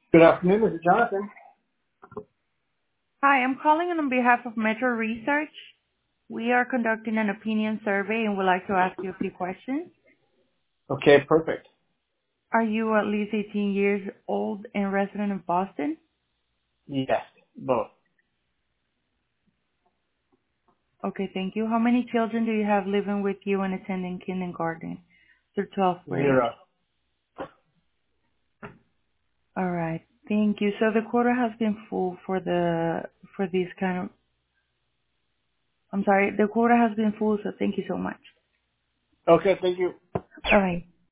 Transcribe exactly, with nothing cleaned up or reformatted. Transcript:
Good afternoon, this is Jonathan. Hi, I'm calling on behalf of Metro Research. We are conducting an opinion survey and would like to ask you a few questions. Okay, perfect. Are you at least eighteen years old and resident of Boston? Yes, both. Okay, thank you. How many children do you have living with you and attending kindergarten through twelfth grade? Zero. All right. Thank you. So the quota has been full for the for these kind of. I'm sorry, the quota has been full, so thank you so much. Okay, thank you. All right.